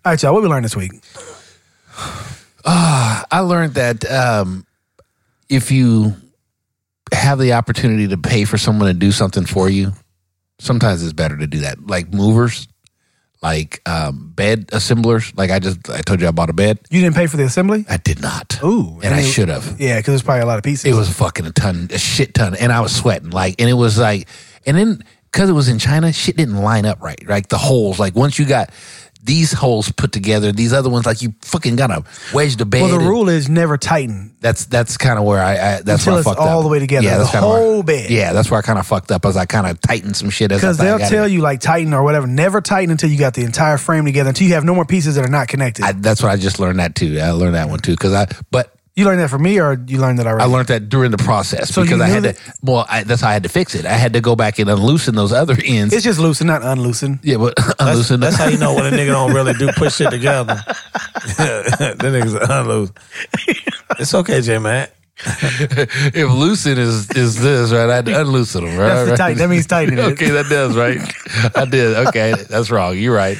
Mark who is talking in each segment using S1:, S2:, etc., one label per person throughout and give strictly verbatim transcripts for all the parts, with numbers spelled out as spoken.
S1: All right, y'all. What we learned this week?
S2: Uh, I learned that um, if you have the opportunity to pay for someone to do something for you, sometimes it's better to do that. Like movers, like um, bed assemblers. Like I just, I told you I bought a bed.
S1: You didn't pay for the assembly?
S2: I did not.
S1: Ooh.
S2: And I
S1: it,
S2: should have.
S1: Yeah, because there's probably a lot of pieces.
S2: It was fucking a ton, a shit ton. And I was sweating. Like, and it was like, and then because it was in China, shit didn't line up right. Like the holes, like once you got these holes put together, these other ones, like you fucking gotta wedge the bed.
S1: Well, the rule is never tighten.
S2: That's that's kind of where I, I that's
S1: Until
S2: where I
S1: it's
S2: fucked
S1: all
S2: up.
S1: the way together,
S2: Yeah,
S1: the
S2: that's kinda
S1: whole
S2: where,
S1: bed.
S2: Yeah, that's where I kind of fucked up as I kind of tightened some shit.
S1: Because they'll tell you like tighten or whatever. Never tighten until you got the entire frame together. Until you have no more pieces that are not connected.
S2: I, that's what I just learned that too. I learned that one too. Because I, but
S1: you learned that from me, or you learned that already?
S2: I learned that during the process
S1: So
S2: because
S1: you
S2: I
S1: knew
S2: had
S1: that-
S2: to. Well, I, that's how I had to fix it. I had to go back and unloosen those other ends.
S1: It's just loosen, not unloosen.
S2: Yeah, but
S3: That's,
S2: unloosen.
S3: that's how you know when a nigga don't really do put shit together. That nigga's unloose. It's okay, J man.
S2: If loosen is is this right, I had to unloosen them. Right,
S1: That's the
S2: right.
S1: tighten. That means tightening it.
S2: Okay, that does right. I did. Okay, that's wrong. You're right.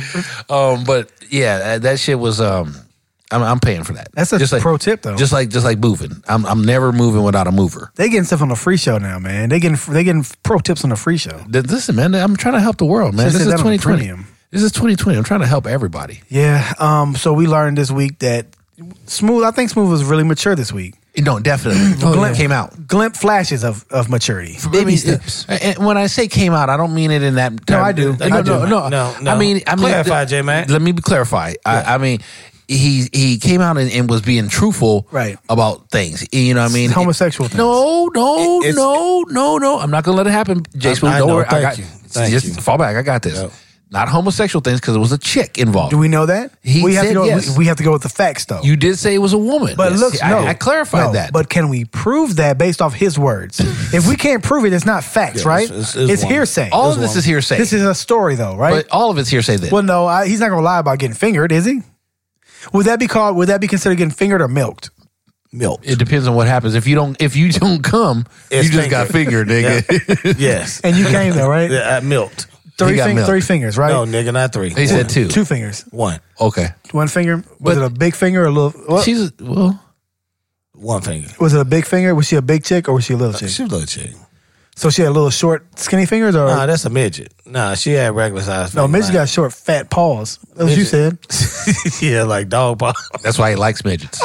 S2: Um, but yeah, that, that shit was. Um, I'm, I'm paying for that.
S1: That's a
S2: just like,
S1: pro tip, though.
S2: Just like just like moving. I'm I'm never moving without a mover.
S1: They getting stuff on the free show now, man. They getting they getting pro tips on the free show.
S2: Listen, man, I'm trying to help the world, man.
S1: Should've
S2: This
S1: said
S2: is
S1: that on the
S2: twenty twenty.
S1: premium.
S2: This is twenty twenty. I'm trying to help everybody.
S1: Yeah. Um. So we learned this week that Smooth. I think Smooth was really mature this week.
S2: No, definitely.
S1: Oh,
S2: Glimp
S1: yeah.
S2: came out.
S1: Glimp flashes of, of maturity.
S2: I mean, it- and when I say came out, I don't mean it in that term.
S1: I do.
S2: No,
S1: I
S2: no,
S1: do.
S2: no,
S3: No, no.
S2: I mean, I mean,
S3: Clarify, J-Man.
S2: Let me clarify. I, I mean, he he came out and, and was being truthful
S1: Right.
S2: about things. You know what I mean?
S1: Homosexual things.
S2: No, no,
S3: It's-
S2: no, no, no. I'm not gonna let it happen, Jason.
S3: I
S2: Don't
S3: know.
S2: worry. I
S3: Thank
S2: got
S3: you. Thank
S2: just
S3: you.
S2: fall back. I got this.
S3: Yep.
S2: Not homosexual things because it was a chick involved.
S1: Do we know that?
S2: He
S1: we have
S2: said
S1: to go,
S2: yes.
S1: we, we have to go with the facts, though.
S2: You did say it was a woman.
S1: But
S2: Yes.
S1: look,
S2: I,
S1: no,
S2: I clarified
S1: no,
S2: that.
S1: But can we prove that based off his words? If we can't prove it, it's not facts,
S3: Yeah,
S1: right?
S3: it's-
S1: It's,
S3: it's- it's one.
S1: hearsay.
S2: all
S3: This
S2: of this
S3: one.
S2: is hearsay.
S1: This is a story, though, right?
S2: but all of it's hearsay. Then.
S1: Well, no, I, he's not going to lie about getting fingered, is he? Would that be called? Would that be considered getting fingered or milked?
S3: Milk.
S2: It depends on what happens. If you don't, if you don't come,
S3: It's
S2: you just got fingered, nigga.
S3: Yes.
S1: And you came there, right?
S3: Yeah, I milked.
S1: Three,
S2: He got
S1: fing-
S2: milked.
S1: three fingers, right?
S3: No, nigga, not three.
S2: He said two.
S1: Two fingers.
S3: One.
S2: Okay.
S1: One finger. Was
S2: But-
S1: it a big finger or a little? What?
S2: She's well.
S3: One finger.
S1: Was it a big finger? Was she a big chick or was she a little chick?
S3: She was a little chick.
S1: So she had little short, skinny fingers, or
S3: Nah, that's a midget. Nah, she had regular size.
S1: no?
S3: fingers.
S1: Midget got short, fat paws. That's what you said.
S3: Yeah, like dog paw.
S2: That's why he likes midgets.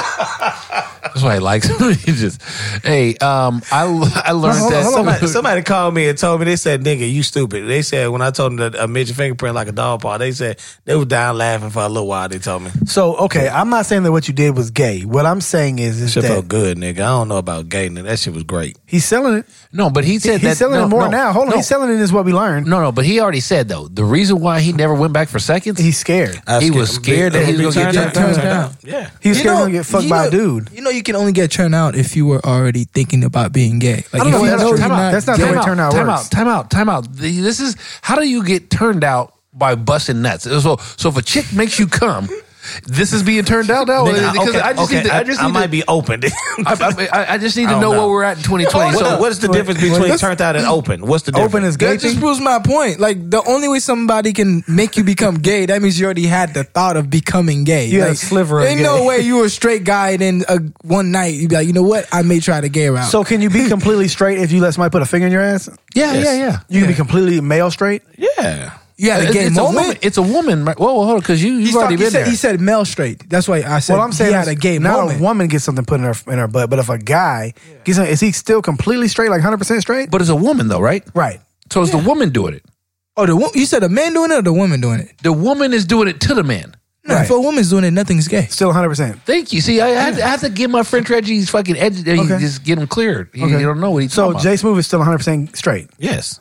S2: That's why he likes midgets. Hey, um, I I learned
S1: Hold on,
S2: that
S1: hold on.
S3: Somebody, somebody called me and told me, they said, nigga, you stupid. They said, when I told them that a midget fingerprint like a dog paw, they said, they was down laughing for a little while, they told me.
S1: So okay, I'm not saying that what you did was gay. What I'm saying is, is
S3: Shit
S1: that
S3: felt good, nigga. I don't know about gay, nigga. That shit was great.
S1: he's selling it.
S2: no, but he said
S1: He's
S2: that
S1: selling
S2: no,
S1: it more
S2: no,
S1: now. Hold on,
S2: no,
S1: he's selling it is what we learned.
S2: no, no. But he already said though the reason why he never went back for seconds.
S1: He's scared.
S3: I
S2: He was scared that he was gonna get
S4: turned down.
S3: Yeah.
S1: He was
S4: You
S1: scared
S4: know-
S1: to get fucked
S4: you
S1: by
S4: know-
S1: a dude.
S4: You know, you can only get turned out if you were already thinking about being gay. Like,
S1: I don't
S4: if
S1: know
S4: you
S1: if that's
S4: know
S1: true.
S4: you're
S1: Time out.
S4: not
S1: That's not
S4: gay,
S1: the way
S2: Time
S1: turn out
S2: Time
S1: works.
S2: out. Time out. Time out. The- This is how do you get turned out by busting nuts? So, so if a chick makes you come, this is being turned out now.
S3: Nigga,
S2: Because
S3: okay,
S2: I just
S3: okay,
S2: need to, I just
S3: I,
S2: need
S3: might
S2: to,
S3: be open.
S2: I, I, I just need
S3: I
S2: to
S3: don't
S2: know,
S3: know.
S2: where we're at in twenty twenty.
S3: What-
S2: So
S3: what's the
S1: Wait,
S3: difference
S1: wait,
S3: between
S1: let's-
S3: turned out and open? What's the difference?
S1: Open is gay.
S4: that just proves my point. Like, the only way somebody can make you become gay, that means you already had the thought of becoming gay.
S1: You had a
S4: like,
S1: sliver of
S4: Ain't
S1: gay.
S4: no way you were a straight guy and then uh, one night you'd be like, you know what? I may try the gay route.
S1: So can you be completely straight if you let somebody put a finger in your ass?
S2: yeah,
S3: Yes.
S2: yeah, yeah.
S1: You can be completely male straight.
S3: Yeah.
S4: you had a
S2: It's-
S4: gay
S2: it's a
S4: moment.
S2: woman. It's a woman. right? Whoa, whoa, hold on, because you you've
S4: He's
S2: already
S4: talking- he
S2: been
S4: said,
S2: there.
S4: He said male straight. That's why I said
S1: Well, I'm saying
S4: he had
S1: is
S4: a gay
S1: not
S4: moment.
S1: a woman gets something put in her in her butt, but if a guy gets something, is he still completely straight, like one hundred percent straight?
S2: but it's a woman though, right?
S1: Right.
S2: So it's the woman doing it.
S4: Oh, the wo- you said a man doing it or the woman doing it?
S2: The woman is doing it to the man.
S4: No,
S1: Right.
S4: if a woman's doing it, nothing's gay.
S1: Still one hundred percent.
S2: Thank you. See, I, I, have, to, I have to give my friend Reggie's fucking edge.
S1: Okay.
S2: Just get him cleared. He,
S1: Okay.
S2: he don't know what he's
S1: So
S2: talking about.
S1: Jay Smooth is still one hundred percent straight.
S3: Yes.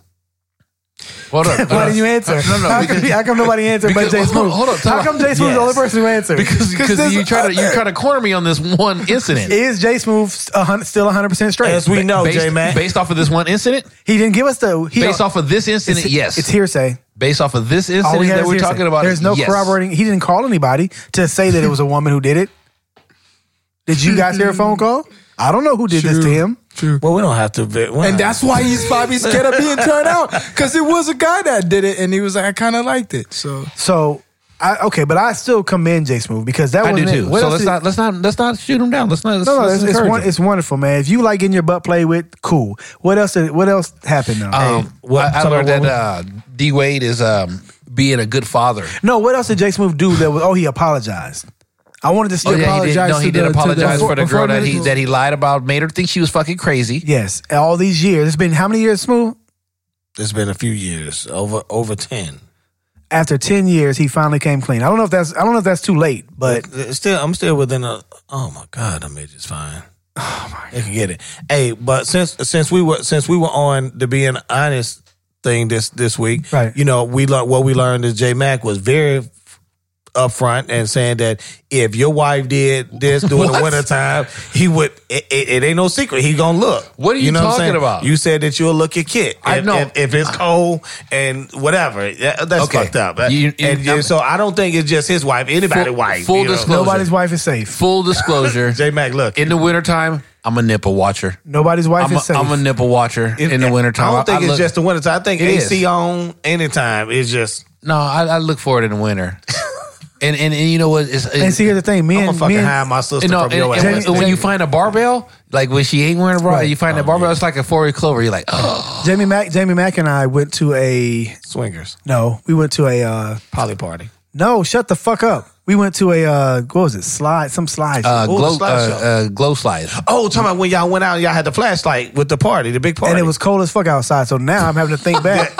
S2: Hold up.
S1: Why didn't you answer?
S2: No, no.
S1: How,
S2: because-
S1: come, how come nobody answered but
S2: because-
S1: Jay
S2: hold
S1: Smooth?
S2: on, hold on, time
S1: How
S2: out.
S1: come Jay Smooth is the only
S3: Yes.
S1: person who answered?
S2: Because because
S1: this-
S2: you try to you try to corner me on this one incident.
S1: Is Jay Smooth a hun- still one hundred percent straight?
S3: As we know,
S2: based,
S3: J Man.
S2: based off of this one incident,
S1: He didn't give us the. He
S2: based
S1: don't-
S2: off of this incident,
S1: it's,
S2: yes.
S1: It's hearsay.
S2: Based off of this
S1: All we
S2: incident
S1: have
S2: that
S1: is
S2: we're
S1: hearsay.
S2: talking about,
S1: There's no
S2: yes.
S1: corroborating. He didn't call anybody to say that it was a woman who did it. Did you guys hear a phone call? I don't know who did this to
S4: True.
S1: him.
S4: True.
S3: Well, we don't have to. vi- we
S4: And
S3: don't
S4: that's
S3: have
S4: why he's probably scared of being turned out. Because it was a guy that did it and he was like, I kind of liked it. So
S1: So I, okay, but I still commend Jay Smooth because that
S2: I do
S1: wasn't
S2: too.
S1: it. What
S2: So
S1: else
S2: let's
S1: did-
S2: not let's not let's not shoot him down. Let's not. Let's,
S1: No, no,
S2: let's
S1: it's, it's,
S2: encourage
S1: one,
S2: him.
S1: it's wonderful, man. If you like getting your butt played with, cool. What else? Did, what else happened though?
S2: Um,
S3: what-
S2: I, I
S3: tell me
S2: learned
S3: what
S2: that uh, D Wade is um, being a good father.
S1: no, what else did Jay Smooth do that was? Oh, he apologized. I wanted to see.
S2: Oh, yeah, he did,
S4: apologize
S2: no, he
S4: to
S2: did
S4: the- to the-
S2: apologize for the
S4: before
S2: girl that he
S4: medical-
S2: that he lied about, made her think she was fucking crazy.
S1: Yes, all these years. It's been how many years, Smooth?
S3: It's been a few years, over over ten.
S1: After ten years, he finally came clean. I don't know if that's I don't know if that's too late, but
S3: It's still, I'm still within a. Oh my God, that midget's fine. Oh my, they can get it. Hey, but since since we were since we were on the being honest thing this this week,
S1: Right.
S3: You know, we learned what we learned is J Mac was very upfront and saying that if your wife did this during the
S2: What?
S3: wintertime, he would. It, it, it ain't no secret. He gonna look.
S2: What are you
S3: know what I'm
S2: talking
S3: saying?
S2: about?
S3: You said that you'll look your kid.
S2: I
S3: If-
S2: know.
S3: if, if it's cold and whatever. Yeah, that's
S2: Okay.
S3: fucked up.
S2: You- you-
S3: and yeah, so I don't think it's just his wife. Anybody's
S2: Full-
S3: wife.
S2: full
S3: you know?
S2: disclosure.
S1: nobody's wife is safe.
S2: Full disclosure:
S3: J Mac, look.
S2: in the wintertime, I'm a nipple watcher.
S1: Nobody's wife
S2: I'm a,
S1: is safe.
S2: I'm a nipple watcher
S3: If-
S2: in the wintertime.
S3: I don't think it's
S2: look-
S3: just the wintertime. I think
S2: It
S3: A C
S2: is.
S3: on anytime. It's just
S2: no. I, I look for it in the winter, and, and and you know what? It's,
S1: and see, here's the thing, me
S3: I'm
S1: and
S3: gonna fucking
S1: me and-
S3: hide my sister
S2: You know,
S3: from
S2: and,
S3: your
S2: and
S3: ass.
S2: when, when you find a barbell, like when she ain't wearing a barbell,
S1: Right.
S2: you find that barbell. It's like a four-way clover. You're like, oh,
S1: Jamie Mack, Jamie Mack and I went to a
S3: Swingers
S1: no, we went to a uh,
S3: poly party.
S1: no, shut the fuck up. We went to a uh, what was it? Slide, some slide.
S2: uh,
S1: shit.
S3: Ooh,
S2: glow,
S3: the slide show.
S2: uh, uh, glow slide.
S3: Oh, talking about when y'all went out, and y'all had the flashlight with the party, the big party,
S1: and it was cold as fuck outside. So now I'm having to think back.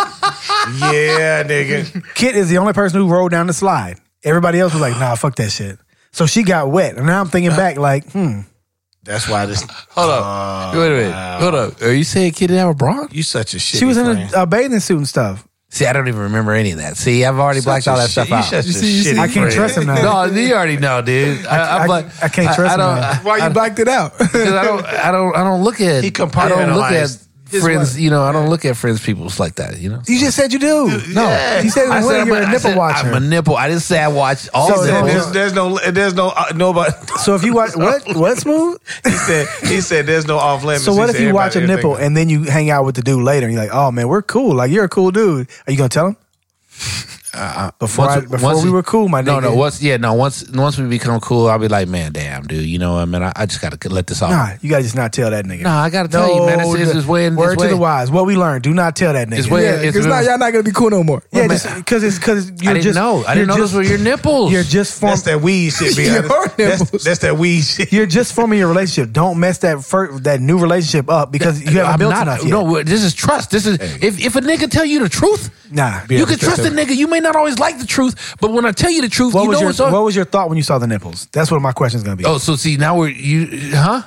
S3: yeah, nigga.
S1: Kit is the only person who rode down the slide. Everybody else was like, nah, fuck that shit. So she got wet, and now I'm thinking back, like, hmm.
S3: That's why this.
S2: Hold up, wait a minute, hold up. Are you saying kid didn't have a bra?
S3: You such a shit.
S1: She was in a, a bathing suit and stuff.
S2: See, I don't even remember any of that. See, I've already blacked all that stuff out.
S3: You
S1: You see, you see,
S3: shitty
S1: I can't
S3: friend.
S1: trust him now.
S2: No, you already know, dude. I,
S1: I-
S2: I'm like,
S1: I can't trust
S2: I, I
S1: him
S2: don't,
S1: now.
S2: I-
S4: Why you
S2: I-
S4: blacked it out?
S2: Because I don't, I don't, I don't look at.
S3: He
S2: I don't look at
S3: compartmentalized his
S2: friends.
S3: wife.
S2: You know, I don't look at friends people's like that. You know.
S1: You just said you do. No,
S3: Yeah.
S1: you said in the
S2: I
S1: winter
S2: said,
S1: you're
S2: I'm
S1: a
S2: I
S1: nipple
S2: said
S1: watcher.
S2: I'm a nipple. I didn't say I watch all
S1: So
S2: of
S1: then
S2: them.
S3: There's, there's no, there's no, uh, nobody.
S1: So if you watch what what Smooth?
S3: He said, he said, there's no off limits.
S1: So
S3: He
S1: what if
S3: said
S1: you watch a
S3: everybody-
S1: nipple
S3: everything.
S1: and then you hang out with the dude later and you're like, oh man, we're cool. Like you're a cool dude. Are you gonna tell him? Before
S2: Once-
S1: I, before
S2: once-
S1: we were cool, my
S2: No,
S1: nigga.
S2: no. Once, yeah, no. Once, once we become cool, I'll be like, man, damn, dude. You know, what I mean, I, I just got to let this off.
S1: Nah, you gotta just not tell that nigga.
S2: Nah, I gotta tell you, man. It's, it's, it's way. It's
S1: word
S2: way,
S1: to the wise. What we learned: do not tell that nigga.
S2: It's way-
S4: Yeah,
S2: it's
S4: because now
S2: really-
S4: y'all not gonna be cool no more.
S1: yeah,
S2: man.
S1: just because it's because you're
S2: I didn't
S1: just.
S2: know. I
S1: you're
S2: didn't know
S1: just,
S2: those were your nipples.
S1: You're just form,
S3: That's that weed shit, be
S4: Your
S3: honest. That's,
S4: nipples.
S3: that's that weed shit.
S1: You're just forming your relationship. Don't mess that fir- that new relationship up because you haven't
S2: I'm
S1: built
S2: not.
S1: enough yet.
S2: No, this is trust. This is if if a nigga tell you the truth,
S1: Nah.
S2: you can trust the nigga. You may not always like the truth, but when I tell you the truth,
S1: What
S2: you
S1: was
S2: know
S1: your
S2: it's on.
S1: What was your thought when you saw the nipples? That's what my question's gonna be.
S2: Oh, so see now we're you, huh?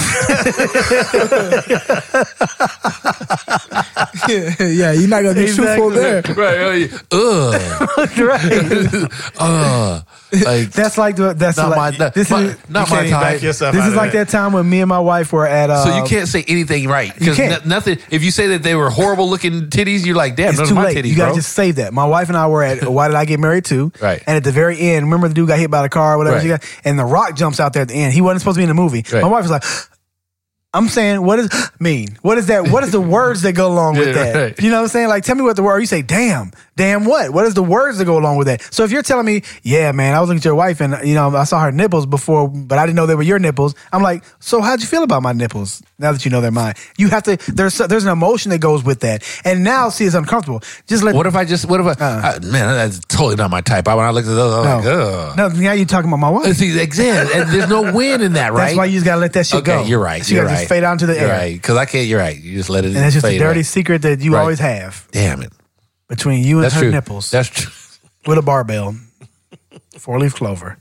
S4: yeah, you're not gonna be truthful there.
S2: Right. Ugh.
S1: right.
S2: Uh. Like
S1: That's like the that's
S2: not
S1: like,
S2: my.
S1: this
S2: my-
S1: is
S2: not
S3: You
S2: my
S3: can't even back
S2: type.
S3: yourself
S1: this
S3: out
S1: is
S3: of
S1: like that time when me and my wife were at. Uh,
S2: So you can't say anything right because
S1: can't.
S2: nothing. If you say that they were horrible looking titties, you're like, damn,
S1: It's
S2: those
S1: too
S2: are my
S1: late.
S2: titties,
S1: You gotta
S2: bro.
S1: just save that. My wife and I were at Why Did I Get Married To?
S2: Right.
S1: And at the very end, remember the dude got hit by the car or whatever
S2: Right.
S1: she got? And The Rock jumps out there at the end. He wasn't supposed to be in the movie.
S2: Right.
S1: My wife was like, I'm saying, what does mean? What is that? What is the words that go along with
S2: Yeah,
S1: that?
S2: right.
S1: You know what I'm saying? Like, tell me what the word. You say, damn, damn what? What is the words that go along with that? So if you're telling me, yeah, man, I was looking at your wife and you know I saw her nipples before, but I didn't know they were your nipples. I'm like, so how'd you feel about my nipples? Now that you know they're mine, you have to. There's there's an emotion that goes with that, and now see it's uncomfortable. Just let.
S2: What if I just? What if I?
S1: Uh.
S2: I man, that's totally not my type. I, when I looked at those, I was
S1: no,
S2: like, ugh.
S1: no, now you're talking about my wife.
S2: See, exactly. And there's no win in that, right?
S1: That's why you just gotta let that shit
S2: okay,
S1: go.
S2: you're right.
S1: So you
S2: you're
S1: gotta
S2: right.
S1: just fade out into the
S2: you're
S1: air,
S2: right. Because I can't. You're right. You just let it.
S1: and that's just a
S2: fade
S1: dirty
S2: away.
S1: secret that you
S2: Right.
S1: always have
S2: Damn it.
S1: between you and
S2: That's
S1: her
S2: true.
S1: nipples
S2: That's true.
S1: with a barbell, four leaf clover.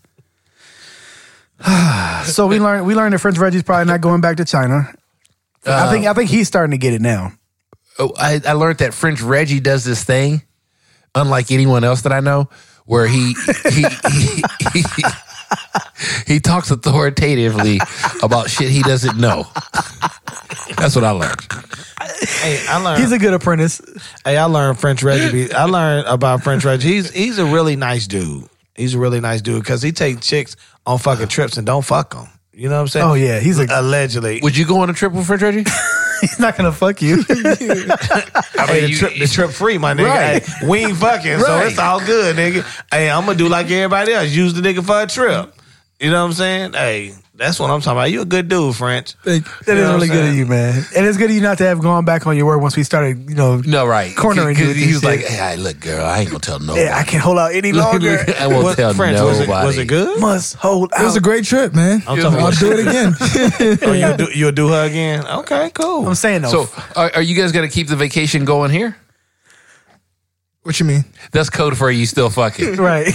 S1: So we learned we learned that French Reggie's probably not going back to China. I think I think he's starting to get it now.
S2: Oh, I, I learned that French Reggie does this thing, unlike anyone else that I know, where he he he, he, he talks authoritatively about shit he doesn't know. That's what I learned.
S3: Hey, I learned.
S1: He's a good apprentice.
S3: Hey, I learned French Reggie. I learned about French Reggie. He's he's a really nice dude. He's a really nice dude because he takes chicks on fucking trips and don't fuck them. You know what I'm saying?
S1: Oh, yeah, he's a-
S3: allegedly.
S2: Would you go on a trip with French Reggie?
S1: He's not gonna fuck you.
S3: I mean, the,
S2: you-
S3: trip, the trip free, my nigga.
S2: Right.
S3: Hey, we ain't fucking, so
S2: Right.
S3: it's all good, nigga. Hey, I'm gonna do like everybody else. Use the nigga for a trip. You know what I'm saying? Hey, that's what I'm talking about. You a good dude, French.
S4: Thank
S1: That
S3: You
S1: is
S3: know what
S1: really
S3: I'm
S1: good of
S3: saying?
S1: you, man. And it's good of you not to have gone back on your word once we started, you know.
S2: No, right.
S1: Cornering you
S2: Because
S1: with
S2: he
S1: this
S2: was
S1: shit.
S2: like, hey, look, girl, I ain't gonna tell nobody.
S1: Yeah, I can't hold out any longer.
S2: I won't
S3: What-
S2: tell
S3: French,
S2: nobody.
S3: was it, was it good?
S1: Must hold out.
S4: It was a great trip, man.
S3: I'm talking
S4: I'll
S3: about-
S4: do it again.
S3: Oh, you'll do, you'll do her again? Okay, cool.
S1: I'm saying though.
S2: So, are, are you guys gonna keep the vacation going here?
S4: What you mean?
S2: That's code for you still fucking.
S1: right.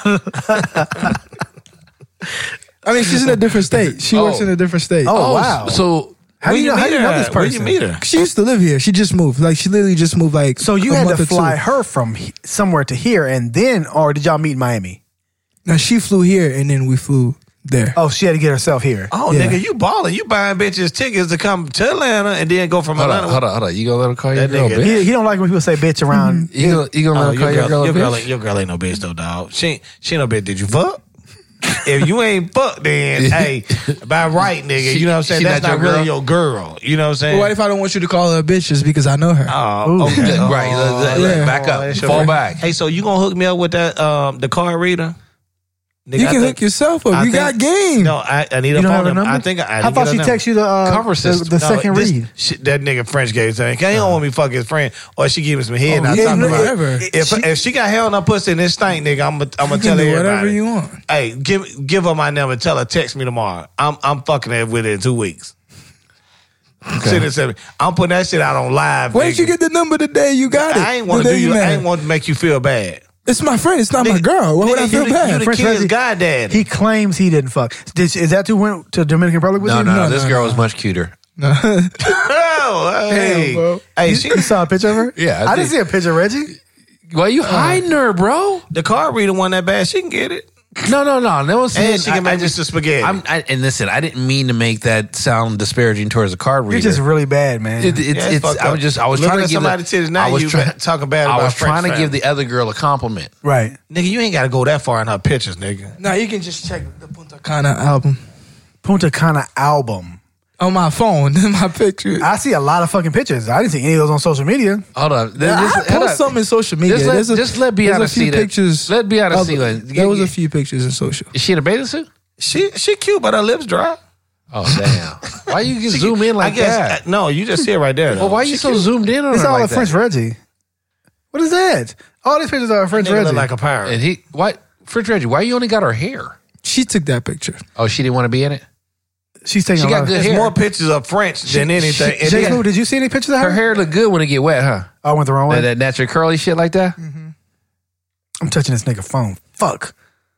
S4: I mean, she's in a different state. She
S2: Oh.
S4: works in a different state.
S1: Oh, wow.
S2: So,
S1: How do
S3: Where
S1: you know, how
S3: meet
S1: do you
S3: her
S1: know
S3: at?
S1: this
S3: Where
S1: person?
S3: you meet her?
S4: She used to live here. She just moved. Like she literally just moved. Like
S1: So you
S4: a
S1: had
S4: month
S1: to
S4: or two.
S1: fly her from he- somewhere to here, and then, or did y'all meet in Miami?
S4: Now she flew here, and then we flew there.
S1: Oh, she had to get herself here.
S3: Oh,
S4: Yeah.
S3: nigga, you balling. You buying bitches tickets to come to Atlanta and then go from
S2: hold
S3: Atlanta.
S2: on, hold on, hold on. You gonna let her call your
S3: That
S2: girl,
S3: nigga-
S2: bitch?
S1: He, he don't like when people say bitch around.
S2: You gonna, you gonna
S3: Oh,
S2: let her
S3: your
S2: call your
S3: girl,
S2: girl a
S3: your, girl
S2: bitch?
S3: ain't, your girl ain't no bitch though, dog. She ain't, she ain't no bitch. Did you fuck? If you ain't fuck, then hey, by right, nigga,
S2: She-
S3: you know what I'm saying?
S2: she
S3: That's
S2: not
S3: not
S2: your
S3: really
S2: girl?
S3: your girl. You know what I'm saying?
S4: But what if I don't want you to call her a bitch just because I know her?
S3: Oh, okay.
S2: Yeah, right. Let- let- let-
S4: yeah.
S2: Back up.
S3: that's your
S2: Fall
S3: friend.
S2: back.
S3: Hey, so you gonna hook me up with that um the card reader? Nigga,
S4: you
S3: I
S4: can
S3: think-
S4: hook yourself up.
S3: I
S4: you
S3: think-
S4: got game.
S3: No, I, I need
S1: You
S3: a
S1: don't
S3: phone
S1: have her
S3: number.
S1: number?
S3: I think I, I
S1: How
S3: didn't
S1: about
S3: get
S1: she
S3: her
S1: text you the uh,
S2: Cover
S1: the,
S2: system.
S1: the
S3: No,
S1: second
S3: this
S1: read?
S3: shit, that nigga French gave saying, "Can he don't want me fuck his friend?" Or she give me some head.
S4: Oh,
S3: and I
S4: yeah,
S3: talk
S4: no,
S3: about
S4: whatever.
S3: it. If
S1: She-
S3: if she got hell in her pussy and this stink, nigga, I'm gonna I'm
S4: You
S3: gonna
S4: can
S3: tell her
S4: do
S3: everybody.
S4: whatever you want.
S3: Hey, give give her my number. Tell her text me tomorrow. I'm I'm fucking her with it in two weeks. Send it to me. I'm putting that shit out on live.
S4: Where did
S3: nigga.
S4: you get the number today? You got it.
S3: I ain't want
S4: The
S3: to do
S4: day
S3: you. I
S4: met.
S3: ain't want to make you feel bad.
S4: It's my friend. It's not my
S3: Nigga,
S4: girl. Why would
S3: nigga,
S4: I feel
S3: you the-
S4: bad?
S3: You the
S1: French
S3: kid's
S1: Reggie-
S3: goddaddy.
S1: He claims he didn't fuck. Did, is that who went to Dominican Republic with
S2: No,
S1: you?
S2: no, no.
S4: No,
S2: This
S4: no,
S2: girl
S4: no.
S2: was much cuter.
S3: Oh, hey,
S4: bro.
S3: hey, she,
S1: You saw a picture of her?
S2: Yeah, I
S1: I, didn't
S2: think-
S1: see a picture, Reggie.
S2: Why you hiding her, bro?
S3: the card reader one that bad. She can get it,
S2: No, no, no. No one's saying.
S3: and she can
S2: I, I
S3: make
S2: just,
S3: just the spaghetti.
S2: I'm, I, and listen, I didn't mean to make that sound disparaging towards a card reader.
S1: You're just really bad, man.
S2: It, it's,
S3: Yeah, it's
S2: it's,
S3: fucked
S2: I was
S3: up.
S2: just, I was
S3: Looking
S2: trying to
S3: at
S2: give
S3: somebody's
S2: the,
S3: titties now,
S2: I was
S3: you
S2: try-
S3: talking bad
S2: I
S3: about
S2: was
S3: French
S2: trying to
S3: family.
S2: give the other girl a compliment.
S1: right.
S3: Nigga, you ain't got to go that far in her pictures, nigga.
S4: No, you can just check the Punta Cana album
S1: Punta Cana album.
S4: on my phone. My picture.
S1: I see a lot of fucking pictures. I didn't see any of those on social media.
S2: Hold on. This,
S4: I
S2: this-
S4: post
S2: hold on.
S4: some in social media.
S2: Just let-
S4: There's a-
S2: just let
S4: there's
S2: Beata
S4: a few
S2: see that.
S4: pictures.
S2: Let Beata
S4: of-
S2: see that.
S4: There was a few pictures in social.
S2: Is she in a bathing suit?
S3: She she cute, but her lips dry.
S2: Oh damn! Why you can
S3: She-
S2: zoom in like
S3: I guess,
S2: that?
S3: uh, no, you just see it right there. Though.
S2: Well, why you
S3: She
S2: so
S3: cute.
S2: zoomed in on
S1: It's
S2: her
S1: all
S2: like
S1: of French
S2: that?
S1: Reggie. What is that? All these pictures are of French
S3: Nigga
S1: Reggie.
S3: look like a pirate.
S2: And he what? French Reggie? Why you only got her hair?
S4: She took that picture.
S2: Oh, she didn't want to be in it.
S1: She's taking
S2: She
S1: a
S2: got
S1: lot of-
S2: good
S3: There's
S2: hair.
S3: more pictures of French than anything.
S1: She-
S3: And
S1: J.
S3: then-
S1: Lou, did you see any pictures of her?
S2: Her hair look good when it get wet, huh?
S1: I went the wrong way.
S2: That, that natural curly shit like that.
S1: I'm touching this nigga phone. Fuck.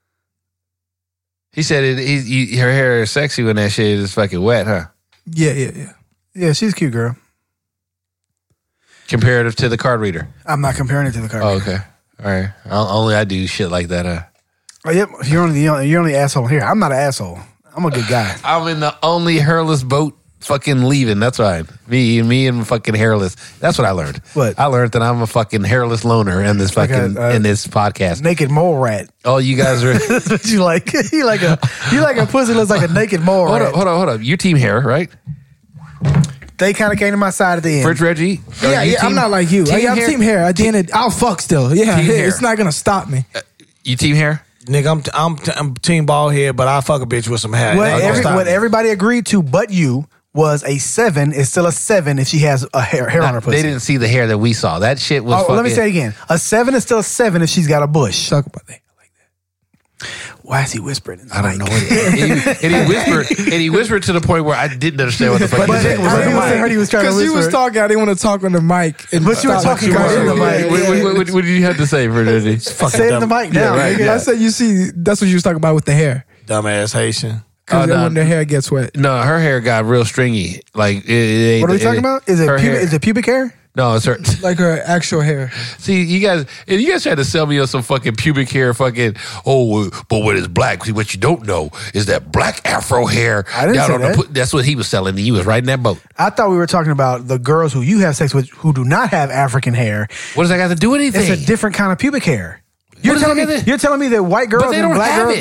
S2: He said it. He, he, her hair is sexy when that shit is fucking wet, huh?
S4: Yeah, yeah, yeah.
S1: Yeah, she's a cute girl.
S2: Comparative to the card reader.
S1: I'm not comparing it to the car.
S2: Oh, okay. All right. I'll, only I do shit like that, huh?
S1: Oh, yep. You're only the you're only asshole here. I'm not an asshole. I'm a good guy.
S2: I'm in the only hairless boat fucking leaving. That's right. Me, me and fucking hairless. That's what I learned.
S1: What?
S2: I learned that I'm a fucking hairless loner in this
S1: Like a,
S2: fucking
S1: uh,
S2: in this podcast.
S1: Naked mole rat.
S2: Oh, you guys are.
S1: That's what you like. you like a you like a pussy looks like a naked mole
S2: hold
S1: rat.
S2: up, hold up, hold up. You team hair, right?
S1: They kind of came to my side at the end.
S2: French Reggie. Are
S4: Yeah,
S2: you
S4: yeah. I'm
S2: team-
S4: not like you.
S2: Team
S4: I'm
S2: hair?
S4: team hair. At the end, of, I'll fuck still. Yeah,
S2: Team hair.
S4: it's not gonna stop me.
S2: You team hair.
S3: Nigga, I'm, I'm, I'm team bald head, but I fuck a bitch with some hair.
S1: what,
S3: Ain't gonna
S1: every,
S3: stop
S1: what
S3: me.
S1: everybody agreed to, but you, was a seven is still a seven if she has a hair hair on her pussy.
S2: They didn't see the hair that we saw. That shit was.
S1: Oh,
S2: fucking,
S1: let me say it again. A seven is still a seven if she's got a bush.
S4: Talk about that.
S1: Why is he whispering?
S2: I don't know what it is. and, he, and he whispered, and he whispered to the point where I didn't understand what the fuck he
S1: But
S2: was
S1: it
S2: saying.
S1: was like a mic. I heard he was trying to
S4: Because you was
S1: whisper.
S4: talking, I didn't want to talk on the mic. And
S1: But you were
S4: stop
S1: talking
S4: like
S1: right in the
S4: were.
S1: mic.
S2: What, what, what, what did you have to say, French Reggie?
S1: Say it in the mic now.
S2: right,
S1: nigga.
S2: yeah.
S4: I said, you see, that's what you was talking about with the hair.
S3: Dumbass Haitian.
S4: Because
S2: Oh, no.
S4: when the hair gets wet.
S2: No, her hair got real stringy. Like, it, it ain't-
S1: What are we
S2: it-
S1: talking about? Is it
S2: her
S1: pubic,
S2: hair-
S1: is it pubic hair?
S2: No, it's her.
S4: Like her actual hair.
S2: See, you guys, and you guys tried to sell me on some fucking pubic hair, fucking. Oh, but when it's black, see what you don't know is that black Afro hair.
S1: I didn't say
S2: on
S1: that.
S2: The, pu- that's what he was selling. And you was riding that boat.
S1: I thought we were talking about the girls who you have sex with who do not have African hair.
S2: What does that got to do with anything?
S1: It's a different kind of pubic hair. You're
S2: does
S1: telling
S2: that
S1: me
S2: got to-
S1: you're telling me that white girls
S2: But they
S1: and
S2: don't
S1: black
S2: have
S1: girls.
S2: it.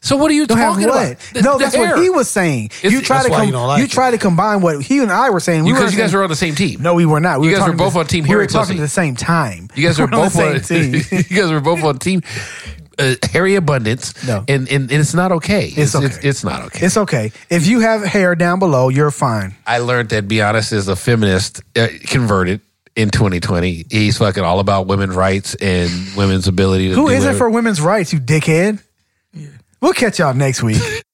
S2: So what are you
S1: Don't have
S2: talking
S1: what?
S2: about? The-
S1: no,
S2: the
S1: that's
S2: hair.
S1: what he was saying.
S2: It's-
S1: you try
S3: that's
S1: to
S3: why
S1: com-
S3: you don't like
S1: you
S3: it.
S1: try to combine what he and I were saying. We
S2: Because
S1: were
S2: you guys
S1: saying-
S2: were on the same team.
S1: No, we were not. We
S2: You guys were
S1: talking
S2: both
S1: to-
S2: on Team
S1: We
S2: Harry
S1: were talking
S2: Pussy.
S1: at the same time.
S2: You guys
S1: We
S2: were
S1: were on
S2: both
S1: the
S2: on.
S1: same team.
S2: You guys were both on team uh, Harry Abundance.
S1: No.
S2: and, and and it's not okay.
S1: It's okay.
S2: It's, it's not okay.
S1: It's okay. If you have hair down below, you're fine.
S2: I learned that Be Honest is a feminist uh, converted in twenty twenty. He's fucking all about women's rights and women's ability to
S1: Who
S2: do
S1: isn't
S2: whatever.
S1: for women's rights, you dickhead? We'll catch y'all next week.